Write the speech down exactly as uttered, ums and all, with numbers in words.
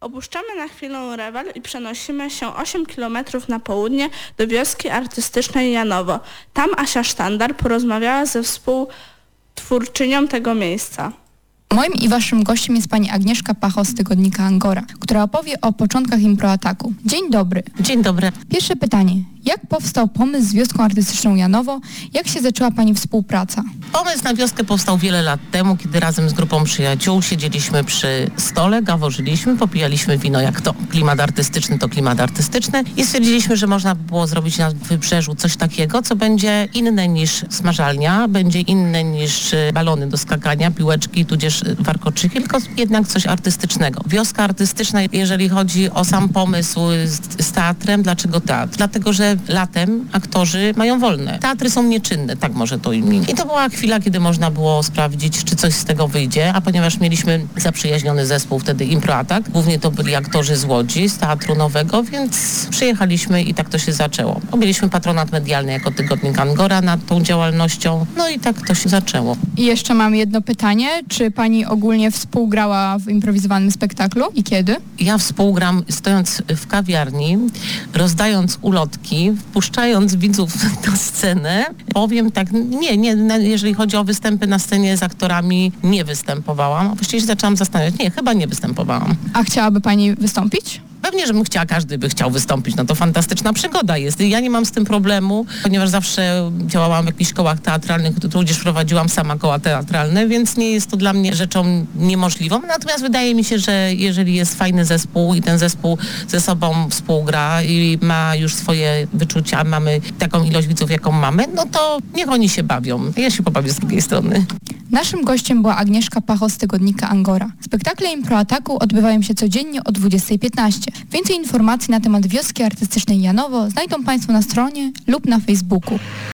Opuszczamy na chwilę Rewel i przenosimy się osiem kilometrów na południe do wioski artystycznej Janowo. Tam Asia Sztandar porozmawiała ze współtwórczynią tego miejsca. Moim i waszym gościem jest pani Agnieszka Pacho z tygodnika Angora, która opowie o początkach Improataku. Dzień dobry. Dzień dobry. Pierwsze pytanie. Jak powstał pomysł z wioską artystyczną Janowo? Jak się zaczęła pani współpraca? Pomysł na wioskę powstał wiele lat temu, kiedy razem z grupą przyjaciół siedzieliśmy przy stole, gaworzyliśmy, popijaliśmy wino, jak to klimat artystyczny, to klimat artystyczny i stwierdziliśmy, że można by było zrobić na wybrzeżu coś takiego, co będzie inne niż smażalnia, będzie inne niż balony do skakania, piłeczki, tudzież warkoczyki, tylko jednak coś artystycznego. Wioska artystyczna, jeżeli chodzi o sam pomysł z, z teatrem, dlaczego teatr? Dlatego, że latem aktorzy mają wolne. Teatry są nieczynne, tak może to imię. I to była chwila, kiedy można było sprawdzić, czy coś z tego wyjdzie, a ponieważ mieliśmy zaprzyjaźniony zespół wtedy Improatak, głównie to byli aktorzy z Łodzi, z Teatru Nowego, więc przyjechaliśmy i tak to się zaczęło. Objęliśmy patronat medialny jako tygodnik Angora nad tą działalnością, no i tak to się zaczęło. I jeszcze mam jedno pytanie. Czy pani ogólnie współgrała w improwizowanym spektaklu i kiedy? Ja współgram stojąc w kawiarni, rozdając ulotki, wpuszczając widzów na scenę. Powiem tak, nie, nie, jeżeli chodzi o występy na scenie z aktorami, nie występowałam. A właściwie się zaczęłam zastanawiać, nie, chyba nie występowałam. A chciałaby pani wystąpić? Pewnie, że bym chciała, każdy by chciał wystąpić, no to fantastyczna przygoda jest. Ja nie mam z tym problemu, ponieważ zawsze działałam w jakichś kołach teatralnych, tudzież prowadziłam sama koła teatralne, więc nie jest to dla mnie rzeczą niemożliwą. Natomiast wydaje mi się, że jeżeli jest fajny zespół i ten zespół ze sobą współgra i ma już swoje wyczucia, mamy taką ilość widzów, jaką mamy, no to niech oni się bawią. Ja się pobawię z drugiej strony. Naszym gościem była Agnieszka Pacho z tygodnika Angora. Spektakle Improataku odbywają się codziennie o dwudziestej piętnaście. Więcej informacji na temat wioski artystycznej Janowo znajdą państwo na stronie lub na Facebooku.